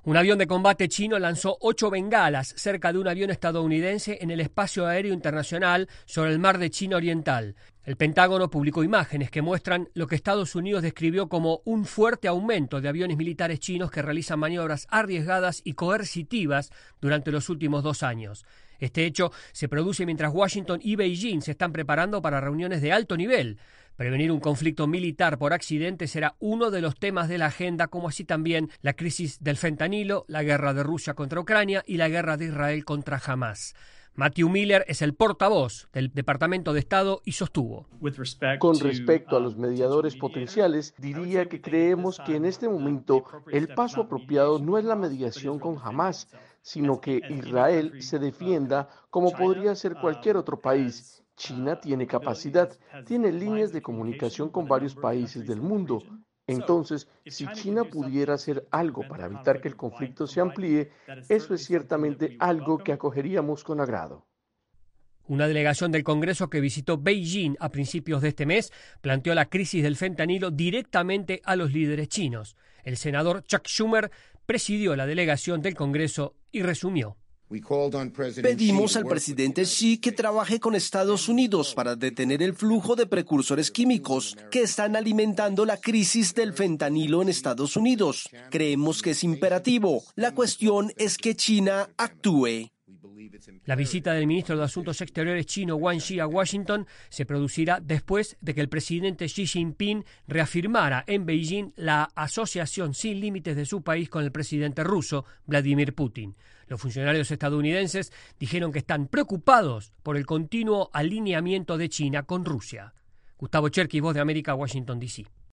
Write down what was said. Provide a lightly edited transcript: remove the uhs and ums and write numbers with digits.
Un avión de combate chino lanzó 8 bengalas cerca de un avión estadounidense en el espacio aéreo internacional sobre el mar de China Oriental. El Pentágono publicó imágenes que muestran lo que Estados Unidos describió como un fuerte aumento de aviones militares chinos que realizan maniobras arriesgadas y coercitivas durante los últimos 2 años. Este hecho se produce mientras Washington y Beijing se están preparando para reuniones de alto nivel. Prevenir un conflicto militar por accidente será uno de los temas de la agenda, como así también la crisis del fentanilo, la guerra de Rusia contra Ucrania y la guerra de Israel contra Hamás. Matthew Miller es el portavoz del Departamento de Estado y sostuvo: Con respecto a los mediadores potenciales, diría que creemos que en este momento el paso apropiado no es la mediación con Hamás, sino que Israel se defienda como podría ser cualquier otro país. China tiene capacidad, tiene líneas de comunicación con varios países del mundo. Entonces, si China pudiera hacer algo para evitar que el conflicto se amplíe, eso es ciertamente algo que acogeríamos con agrado. Una delegación del Congreso que visitó Beijing a principios de este mes planteó la crisis del fentanilo directamente a los líderes chinos. El senador Chuck Schumer presidió la delegación del Congreso y resumió: Pedimos al presidente Xi que trabaje con Estados Unidos para detener el flujo de precursores químicos que están alimentando la crisis del fentanilo en Estados Unidos. Creemos que es imperativo. La cuestión es que China actúe. La visita del ministro de Asuntos Exteriores chino Wang Yi a Washington se producirá después de que el presidente Xi Jinping reafirmara en Beijing la asociación sin límites de su país con el presidente ruso Vladimir Putin. Los funcionarios estadounidenses dijeron que están preocupados por el continuo alineamiento de China con Rusia. Gustavo Cherkis, Voz de América, Washington, D.C.